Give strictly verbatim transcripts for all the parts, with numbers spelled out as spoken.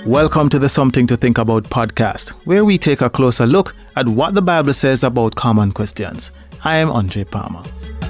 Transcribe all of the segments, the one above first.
Welcome to the Something to Think About podcast, where we take a closer look at what the Bible says about common questions. I am Andre Palmer.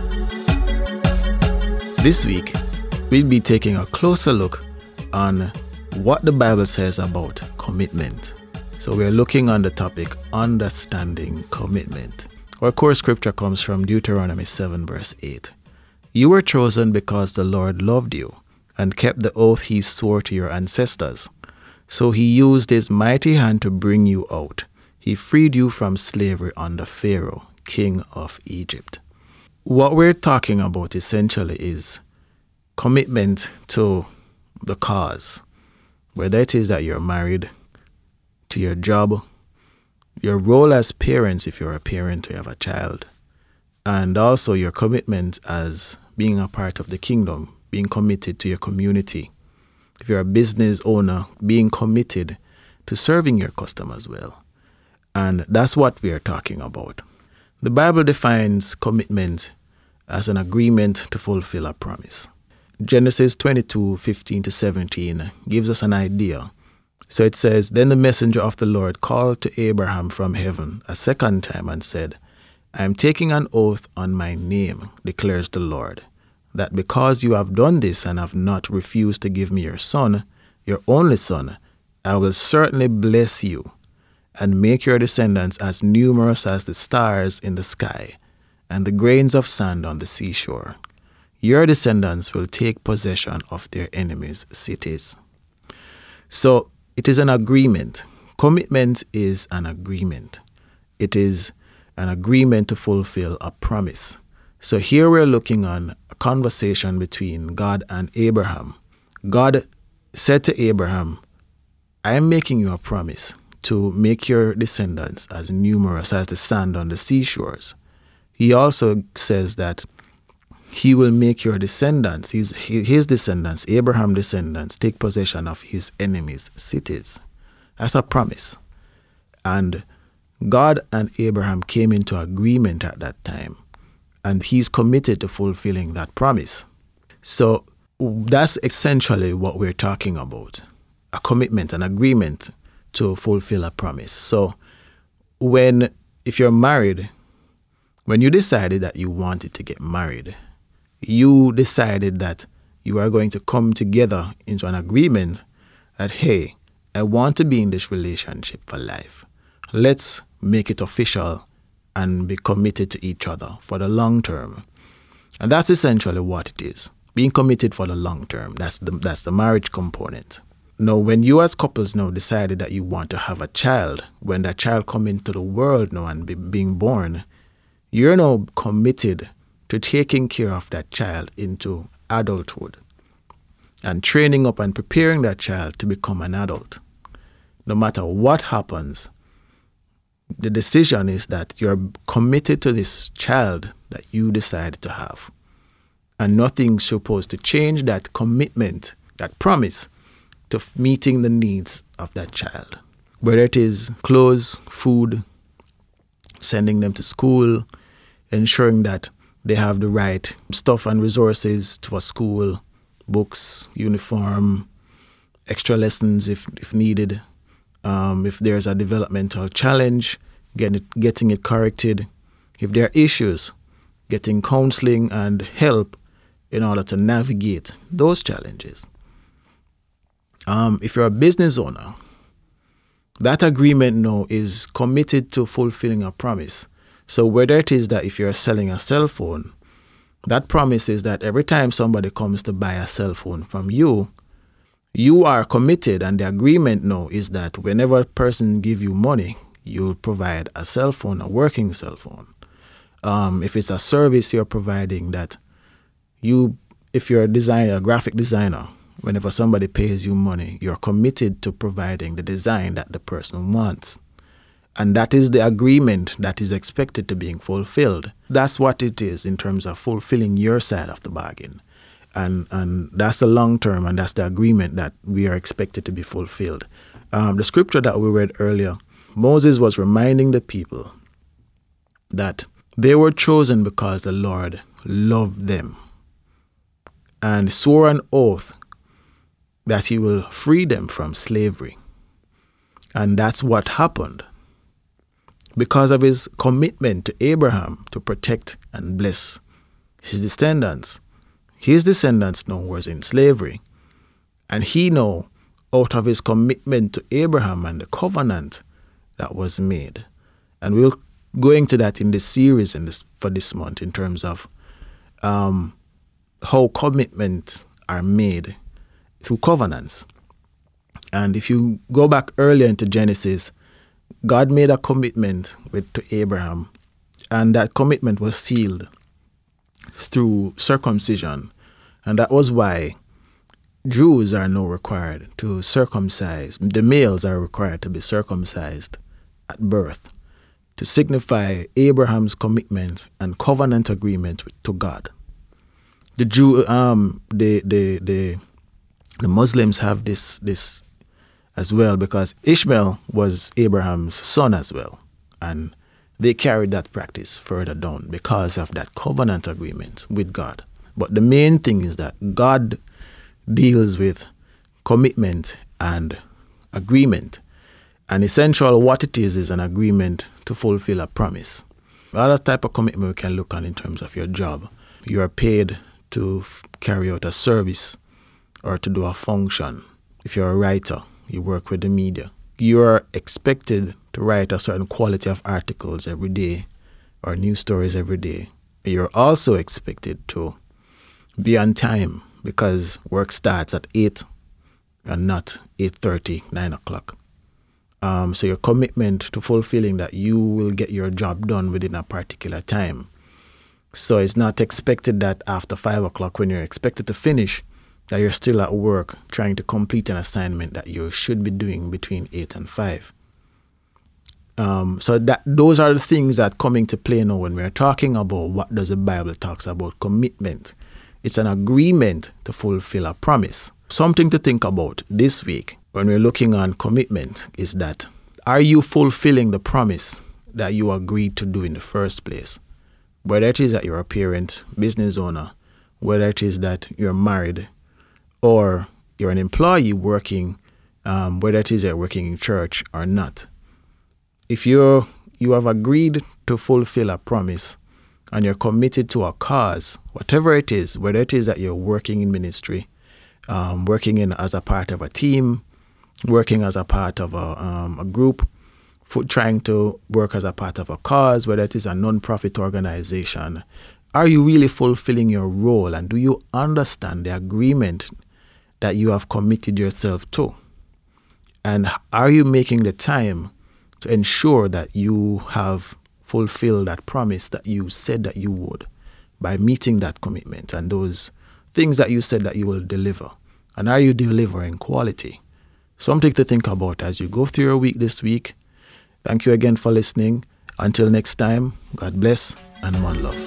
This week, we'll be taking a closer look on what the Bible says about commitment. So we're looking on the topic, understanding commitment. Our core scripture comes from Deuteronomy seven verse eight. You were chosen because the Lord loved you and kept the oath he swore to your ancestors. So he used his mighty hand to bring you out. He freed you from slavery under Pharaoh, king of Egypt. What we're talking about essentially is commitment to the cause, whether it is that you're married, to your job, your role as parents if you're a parent, you have a child, and also your commitment as being a part of the kingdom, being committed to your community. If you're a business owner, being committed to serving your customers well. And that's what we are talking about. The Bible defines commitment as an agreement to fulfill a promise. Genesis twenty-two, fifteen to seventeen gives us an idea. So it says, Then the messenger of the Lord called to Abraham from heaven a second time and said, I am taking an oath on my name, declares the Lord, that because you have done this and have not refused to give me your son, your only son, I will certainly bless you and make your descendants as numerous as the stars in the sky and the grains of sand on the seashore. Your descendants will take possession of their enemies' cities. So it is an agreement. Commitment is an agreement. It is an agreement to fulfill a promise. So here we're looking on a conversation between God and Abraham. God said to Abraham, I am making you a promise to make your descendants as numerous as the sand on the seashores. He also says that he will make your descendants, his, his descendants, Abraham's descendants, take possession of his enemies' cities. That's a promise. And God and Abraham came into agreement at that time. And he's committed to fulfilling that promise. So that's essentially what we're talking about. A commitment, an agreement to fulfill a promise. So when, if you're married, when you decided that you wanted to get married, you decided that you are going to come together into an agreement that, hey, I want to be in this relationship for life. Let's make it official and be committed to each other for the long term. And that's essentially what it is. Being committed for the long term. That's the that's the marriage component. Now, when you as couples now decided that you want to have a child, when that child come into the world now and be, being born, you're now committed to taking care of that child into adulthood and training up and preparing that child to become an adult. No matter what happens, the decision is that you're committed to this child that you decided to have. And nothing's supposed to change that commitment, that promise to f- meeting the needs of that child. Whether it is clothes, food, sending them to school, ensuring that they have the right stuff and resources for school, books, uniform, extra lessons if, if needed. Um, if there's a developmental challenge, getting it, getting it corrected. If there are issues, getting counseling and help in order to navigate those challenges. Um, if you're a business owner, that agreement now is committed to fulfilling a promise. So whether it is that if you're selling a cell phone, that promise is that every time somebody comes to buy a cell phone from you, you are committed, and the agreement now is that whenever a person give you money, you'll provide a cell phone, a working cell phone. Um, if it's a service you're providing, that you, if you're a designer, a graphic designer, whenever somebody pays you money, you're committed to providing the design that the person wants. And that is the agreement that is expected to being fulfilled. That's what it is in terms of fulfilling your side of the bargain. And and that's the long term, and that's the agreement that we are expected to be fulfilled. Um, the scripture that we read earlier, Moses was reminding the people that they were chosen because the Lord loved them and swore an oath that he will free them from slavery And that's what happened. Because of his commitment to Abraham to protect and bless his descendants, his descendants now was in slavery. And he now, out of his commitment to Abraham and the covenant that was made. And we'll go into that in this series in this for this month in terms of um, how commitments are made through covenants. And if you go back earlier into Genesis, God made a commitment with to Abraham, and that commitment was sealed through circumcision. And that was why Jews are now required to circumcise. The males are required to be circumcised at birth to signify Abraham's commitment and covenant agreement with, to God. The Jew, um, the the the the Muslims have this this as well, because Ishmael was Abraham's son as well, and they carried that practice further down because of that covenant agreement with God. But the main thing is that God deals with commitment and agreement. And essential what it is is an agreement to fulfill a promise. Other type of commitment we can look on in terms of your job. You are paid to f- carry out a service or to do a function. If you're a writer, you work with the media. You are expected to write a certain quality of articles every day or news stories every day. You're also expected to be on time because work starts at eight and not eight thirty, nine o'clock. Um, so your commitment to fulfilling that you will get your job done within a particular time. So it's not expected that after five o'clock when you're expected to finish, that you're still at work trying to complete an assignment that you should be doing between eight and five. Um, so that those are the things that come into play now when we're talking about what does the Bible talks about commitment. It's an agreement to fulfill a promise. Something to think about this week when we're looking on commitment is that, are you fulfilling the promise that you agreed to do in the first place? Whether it is that you're a parent, business owner, whether it is that you're married, or you're an employee working, um, whether it is that you're working in church or not. If you're, you have agreed to fulfill a promise and you're committed to a cause, whatever it is, whether it is that you're working in ministry, um, working in as a part of a team, working as a part of a, um, a group, for trying to work as a part of a cause, whether it is a non-profit organization, are you really fulfilling your role, and do you understand the agreement that you have committed yourself to? And are you making the time to ensure that you have fulfilled that promise that you said that you would by meeting that commitment and those things that you said that you will deliver? And are you delivering quality? Something to think about as you go through your week this week. Thank you again for listening. Until next time, God bless and one love.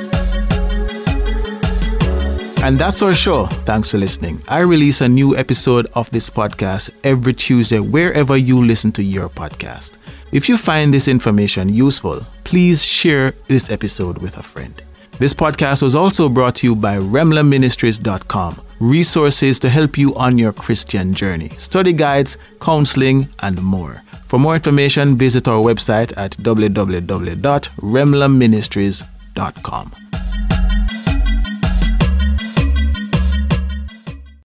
And that's our show. Thanks for listening. I release a new episode of this podcast every Tuesday wherever you listen to your podcast. If you find this information useful, please share this episode with a friend. This podcast was also brought to you by remla ministries dot com. Resources to help you on your Christian journey, study guides, counseling, and more. For more information, visit our website at w w w dot remla ministries dot com.